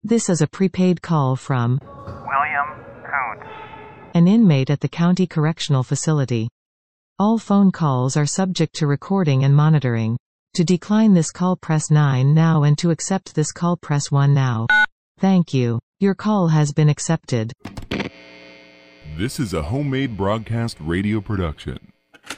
This is a prepaid call from William Koontz, an inmate at the county correctional facility. All phone calls are subject to recording and monitoring. To decline this call, press 9 now, and to accept this call, press 1 now. Thank you. Your call has been accepted. This is a homemade broadcast radio production.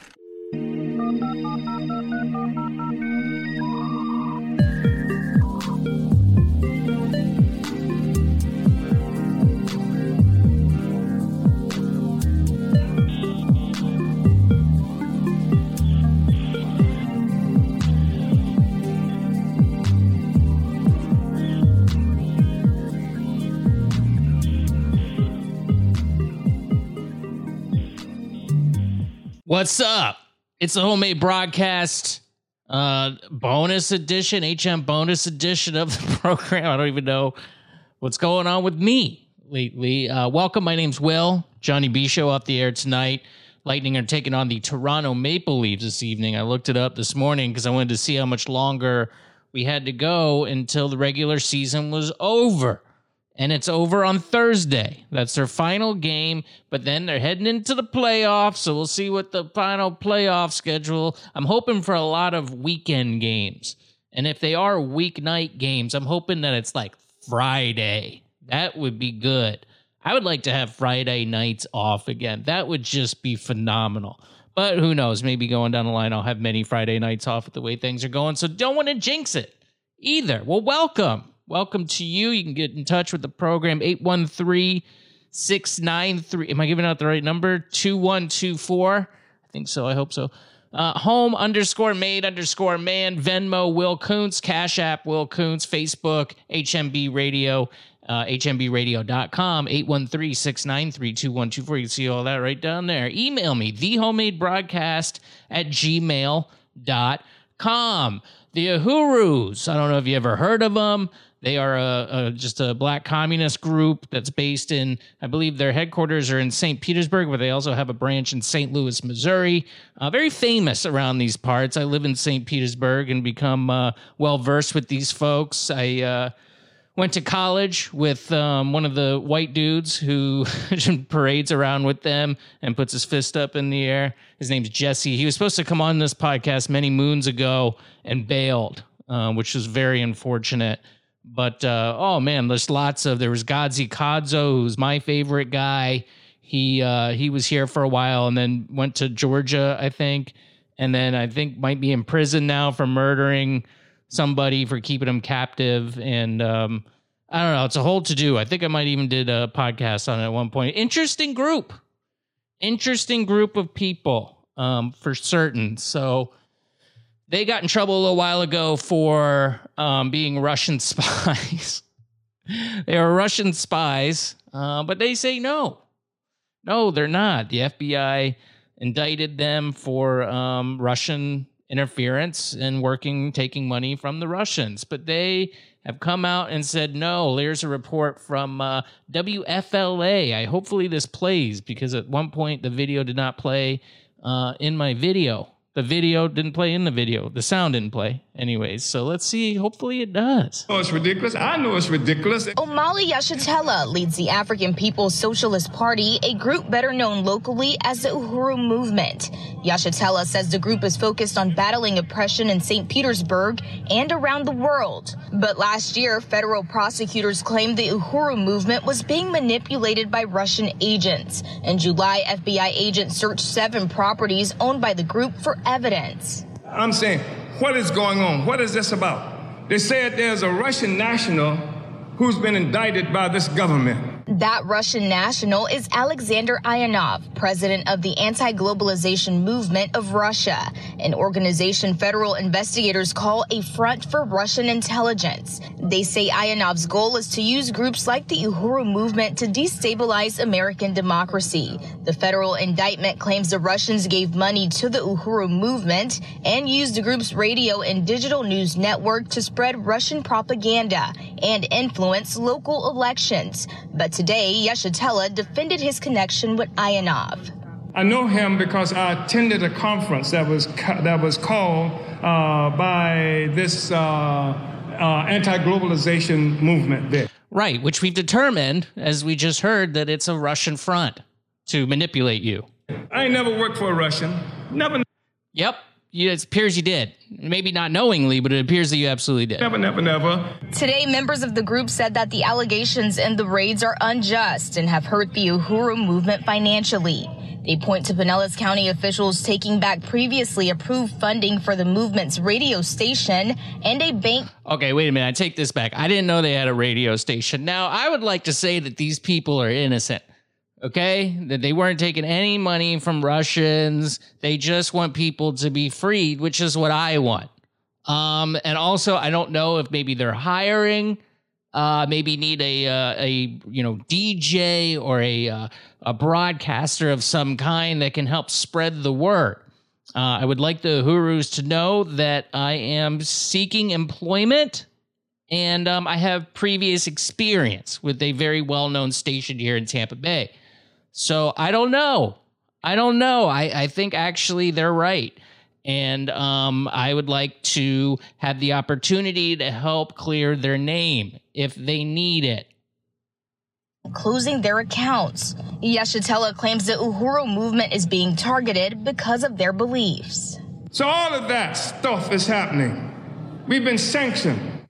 What's up? It's a homemade broadcast bonus edition, HM bonus edition of the program. I don't even know what's going on with me lately. Welcome. My name's Will. Johnny B Show off the air tonight. Lightning are taking on the Toronto Maple Leafs this evening. I looked it up this morning because I wanted to see how much longer we had to go until the regular season was over. And it's over on Thursday. That's their final game, but then they're heading into the playoffs, so we'll see what the final playoff schedule. I'm hoping for a lot of weekend games. And if they are weeknight games, I'm hoping that it's like Friday. That would be good. I would like to have Friday nights off again. That would just be phenomenal. But who knows? Maybe going down the line, I'll have many Friday nights off with the way things are going, so don't want to jinx it either. Well, welcome. Welcome to you. You can get in touch with the program, 813-693. Am I giving out the right number? 2124. I think so. I hope so. Home_made_man, Venmo, Will Koontz, Cash App, Will Koontz, Facebook, HMB Radio, hmbradio.com, 813-693-2124. You can see all that right down there. Email me, thehomemadeBroadcast@gmail.com. The Uhurus. I don't know if you ever heard of them. They are just a black communist group that's based in, I believe their headquarters are in St. Petersburg, but they also have a branch in St. Louis, Missouri. Very famous around these parts. I live in St. Petersburg and become well-versed with these folks. I went to college with one of the white dudes who parades around with them and puts his fist up in the air. His name's Jesse. He was supposed to come on this podcast many moons ago and bailed, which was very unfortunate. But, oh, man, there was Godzi Kodzo, who's my favorite guy. He was here for a while and then went to Georgia, I think. And then I think might be in prison now for murdering somebody, for keeping him captive. And I don't know. It's a whole to-do. I think I might even did a podcast on it at one point. Interesting group of people, for certain. So they got in trouble a little while ago for being Russian spies. They are Russian spies, but they say no. No, they're not. The FBI indicted them for Russian interference and taking money from the Russians. But they have come out and said no. There's a report from WFLA. Hopefully this plays, because at one point the video did not play in my video. The video didn't play in the video. The sound didn't play. Anyways, so let's see. Hopefully it does. Oh, it's ridiculous. I know it's ridiculous. Omali Yeshitela leads the African People's Socialist Party, a group better known locally as the Uhuru Movement. Yeshitela says the group is focused on battling oppression in St. Petersburg and around the world. But last year, federal prosecutors claimed the Uhuru Movement was being manipulated by Russian agents. In July, FBI agents searched 7 properties owned by the group for evidence. I'm saying, what is going on? What is this about? They said there's a Russian national who's been indicted by this government. That Russian national is Alexander Ionov, president of the Anti-Globalization Movement of Russia, an organization federal investigators call a front for Russian intelligence. They say Ionov's goal is to use groups like the Uhuru Movement to destabilize American democracy. The federal indictment claims the Russians gave money to the Uhuru Movement and used the group's radio and digital news network to spread Russian propaganda and influence local elections. But today, Yeshitela defended his connection with Ionov. I know him because I attended a conference that was called by this anti-globalization movement there. Right, which we've determined, as we just heard, that it's a Russian front to manipulate you. I ain't never worked for a Russian. Never. Yep, it appears you did. Maybe not knowingly, but it appears that you absolutely did. Never. Today, members of the group said that the allegations in the raids are unjust and have hurt the Uhuru movement financially. They point to Pinellas County officials taking back previously approved funding for the movement's radio station and a bank. Okay, wait a minute. I take this back. I didn't know they had a radio station. Now, I would like to say that these people are innocent, okay? That they weren't taking any money from Russians. They just want people to be freed, which is what I want. And also, I don't know if maybe they're hiring, maybe need a DJ or a broadcaster of some kind that can help spread the word. I would like the Uhurus to know that I am seeking employment, and I have previous experience with a very well-known station here in Tampa Bay. So I don't know. I think actually they're right. And I would like to have the opportunity to help clear their name if they need it. Closing their accounts. Yeshitela claims the Uhuru movement is being targeted because of their beliefs. So all of that stuff is happening. We've been sanctioned.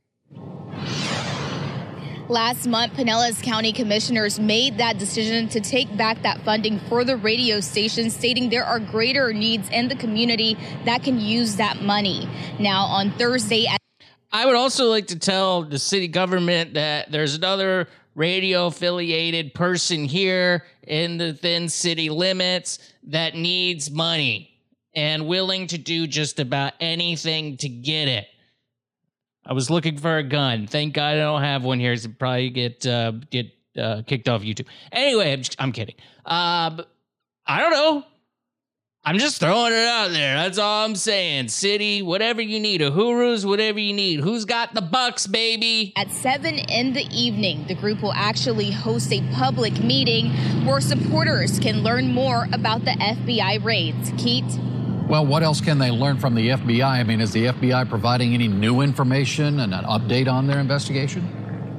Last month, Pinellas County commissioners made that decision to take back that funding for the radio station, stating there are greater needs in the community that can use that money. Now, on Thursday... I would also like to tell the city government that there's another radio-affiliated person here in the thin city limits that needs money and willing to do just about anything to get it. I was looking for a gun. Thank God I don't have one here. So probably get kicked off YouTube. Anyway, I'm kidding. I don't know. I'm just throwing it out there. That's all I'm saying. City, whatever you need. Uhurus, whatever you need. Who's got the bucks, baby? At 7 in the evening, the group will actually host a public meeting where supporters can learn more about the FBI raids. Keith? Well, what else can they learn from the FBI? I mean, is the FBI providing any new information and an update on their investigation?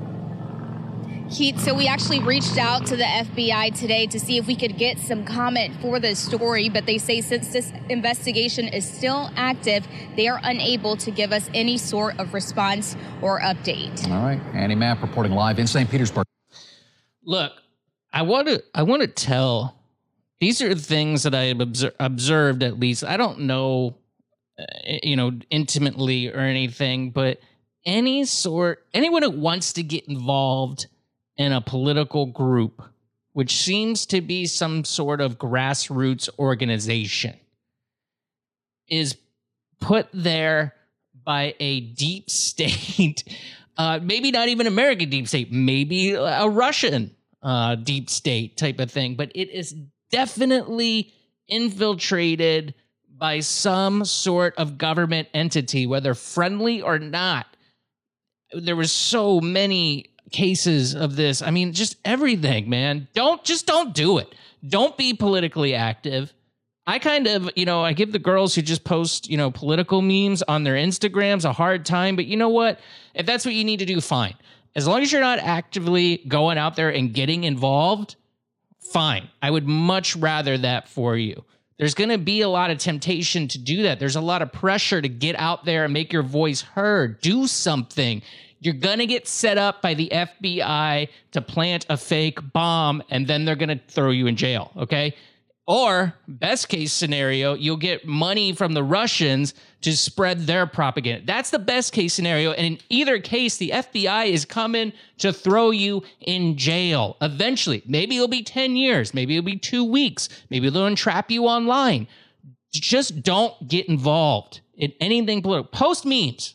Keith, so we actually reached out to the FBI today to see if we could get some comment for this story, but they say since this investigation is still active, they are unable to give us any sort of response or update. All right. Annie Mapp reporting live in St. Petersburg. Look, I want to tell, these are things that I have observed, at least. I don't know, intimately or anything, but anyone who wants to get involved in a political group, which seems to be some sort of grassroots organization, is put there by a deep state, maybe not even American deep state, maybe a Russian deep state type of thing, but it is definitely infiltrated by some sort of government entity, whether friendly or not. There were so many cases of this. I mean, just everything, man. Don't do it. Don't be politically active. I kind of, I give the girls who just post, political memes on their Instagrams a hard time, but you know what? If that's what you need to do, fine. As long as you're not actively going out there and getting involved, fine. I would much rather that for you. There's going to be a lot of temptation to do that. There's a lot of pressure to get out there and make your voice heard. Do something. You're going to get set up by the FBI to plant a fake bomb, and then they're going to throw you in jail, okay? Or, best case scenario, you'll get money from the Russians to spread their propaganda. That's the best case scenario, and in either case, the FBI is coming to throw you in jail. Eventually, maybe it'll be 10 years, maybe it'll be 2 weeks, maybe they'll entrap you online. Just don't get involved in anything political. Post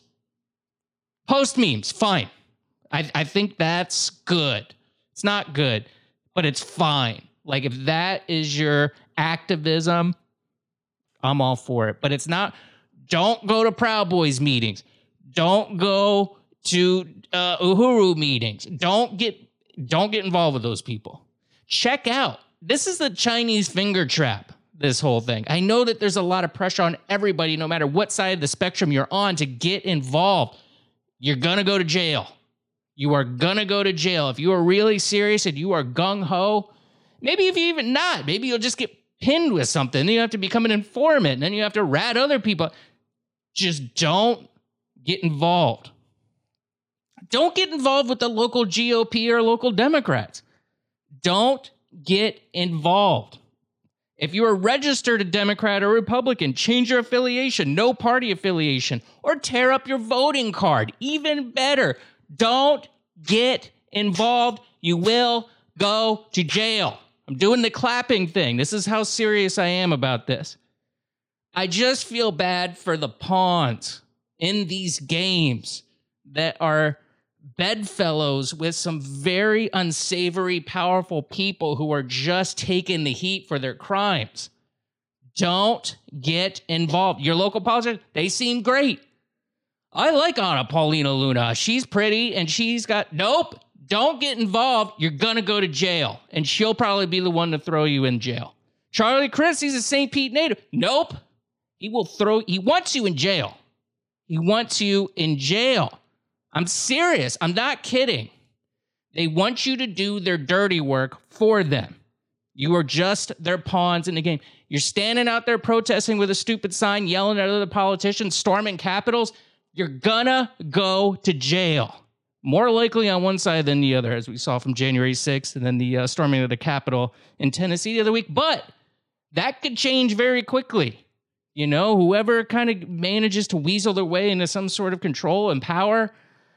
memes, fine. I think that's good. It's not good, but it's fine. Like, if that is your activism, I'm all for it. But it's not, don't go to Proud Boys meetings. Don't go to Uhuru meetings. Don't get involved with those people. Check out. This is the Chinese finger trap, this whole thing. I know that there's a lot of pressure on everybody, no matter what side of the spectrum you're on, to get involved. You're going to go to jail. You are gonna go to jail. If you are really serious and you are gung-ho, maybe if you even not, maybe you'll just get pinned with something. Then you have to become an informant, and then you have to rat other people. Just don't get involved. Don't get involved with the local GOP or local Democrats. Don't get involved. If you are registered a Democrat or Republican, change your affiliation, no party affiliation, or tear up your voting card. Even better, don't get involved. You will go to jail. I'm doing the clapping thing. This is how serious I am about this. I just feel bad for the pawns in these games that are bedfellows with some very unsavory, powerful people who are just taking the heat for their crimes. Don't get involved. Your local politicians, they seem great. I like Anna Paulina Luna. She's pretty and she's got... Nope. Don't get involved. You're going to go to jail. And she'll probably be the one to throw you in jail. Charlie Crist, he's a St. Pete native. Nope. He wants you in jail. He wants you in jail. I'm serious. I'm not kidding. They want you to do their dirty work for them. You are just their pawns in the game. You're standing out there protesting with a stupid sign, yelling at other politicians, storming capitals. You're gonna go to jail. More likely on one side than the other, as we saw from January 6th and then the storming of the Capitol in Tennessee the other week. But that could change very quickly. You know, whoever kind of manages to weasel their way into some sort of control and power,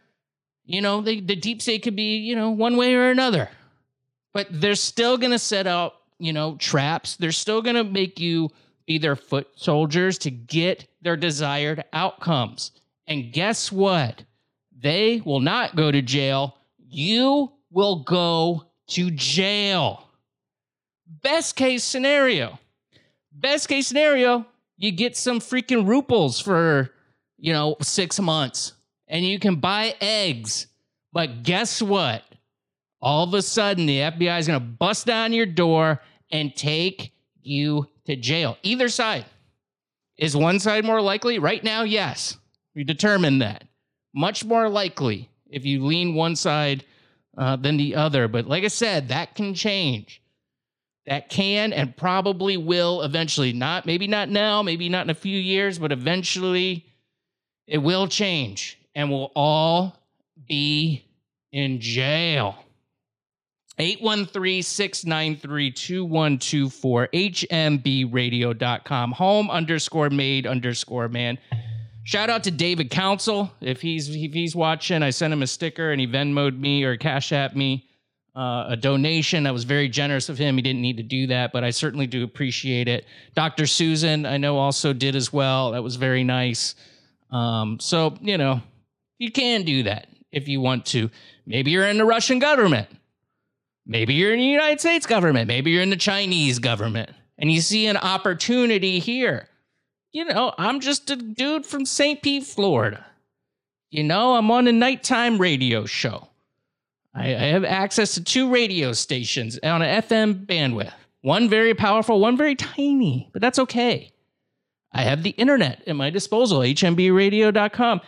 you know, the deep state could be, you know, one way or another. But they're still going to set out, you know, traps. They're still going to make you be their foot soldiers to get their desired outcomes. And guess what? They will not go to jail. You will go to jail. Best case scenario. You get some freaking ruples for, 6 months. And you can buy eggs. But guess what? All of a sudden, the FBI is going to bust down your door and take you to jail. Either side. Is one side more likely? Right now, yes. We determined that. Much more likely if you lean one side than the other. But like I said, that can change. That can and probably will eventually. Maybe not now, maybe not in a few years, but eventually it will change. And we'll all be in jail. 813-693-2124, hmbradio.com, home_made_man. Shout out to David Council. If he's watching, I sent him a sticker and he Venmo'd me or Cash App me a donation. That was very generous of him. He didn't need to do that, but I certainly do appreciate it. Dr. Susan, I know, also did as well. That was very nice. So, you can do that if you want to. Maybe you're in the Russian government. Maybe you're in the United States government. Maybe you're in the Chinese government. And you see an opportunity here. I'm just a dude from St. Pete, Florida. I'm on a nighttime radio show. I have access to 2 radio stations on an FM bandwidth. One very powerful, one very tiny, but that's okay. I have the internet at my disposal, hmbradio.com.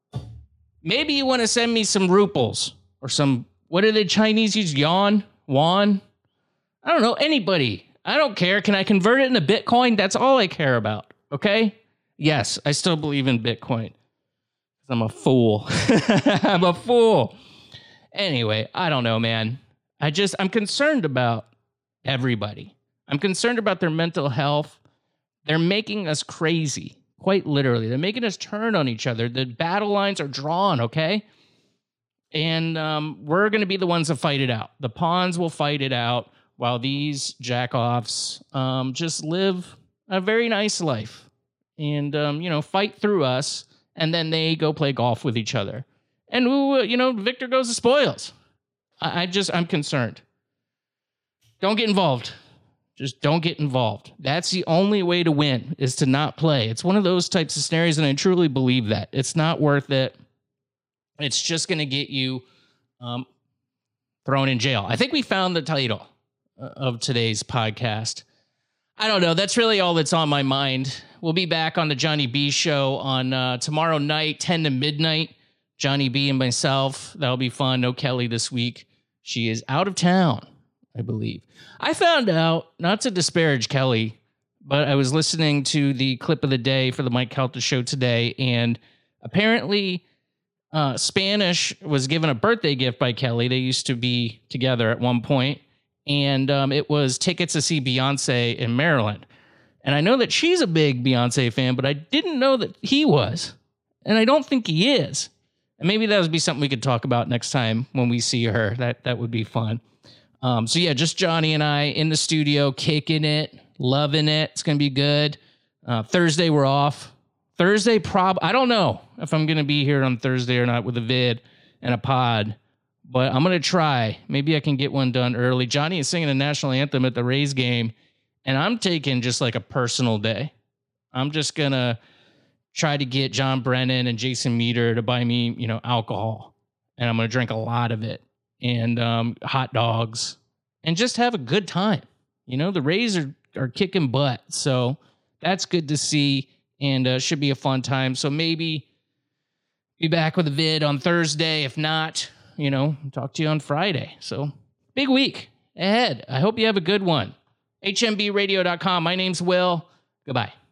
Maybe you want to send me some ruples or some, what do the Chinese use? Yuan? I don't know, anybody. I don't care. Can I convert it into Bitcoin? That's all I care about. Okay? Yes, I still believe in Bitcoin. I'm a fool. I'm a fool. Anyway, I don't know, man. I'm concerned about everybody. I'm concerned about their mental health. They're making us crazy, quite literally. They're making us turn on each other. The battle lines are drawn, okay? And we're going to be the ones that fight it out. The pawns will fight it out while these jackoffs just live a very nice life and, fight through us, and then they go play golf with each other. And who, victor goes the spoils. I'm concerned. Don't get involved. Just don't get involved. That's the only way to win, is to not play. It's one of those types of scenarios, and I truly believe that. It's not worth it. It's just going to get you thrown in jail. I think we found the title of today's podcast. I don't know. That's really all that's on my mind. We'll be back on the Johnny B Show on tomorrow night, 10 to midnight. Johnny B and myself. That'll be fun. No Kelly this week. She is out of town, I believe. I found out, not to disparage Kelly, but I was listening to the clip of the day for the Mike Calta show today, and apparently Spanish was given a birthday gift by Kelly. They used to be together at one point, and it was tickets to see Beyonce in Maryland. And I know that she's a big Beyonce fan, but I didn't know that he was, and I don't think he is. And maybe that would be something we could talk about next time when we see her. That would be fun. So yeah, just Johnny and I in the studio, kicking it, loving it. It's going to be good. Thursday, we're off. Thursday, I don't know if I'm going to be here on Thursday or not with a vid and a pod, but I'm going to try. Maybe I can get one done early. Johnny is singing the national anthem at the Rays game, and I'm taking just like a personal day. I'm just going to try to get John Brennan and Jason Meter to buy me, alcohol, and I'm going to drink a lot of it, and hot dogs, and just have a good time. The Rays are kicking butt, so that's good to see, and should be a fun time. So maybe be back with a vid on Thursday. If not, talk to you on Friday. So big week ahead. I hope you have a good one. HMBradio.com. My name's Will. Goodbye.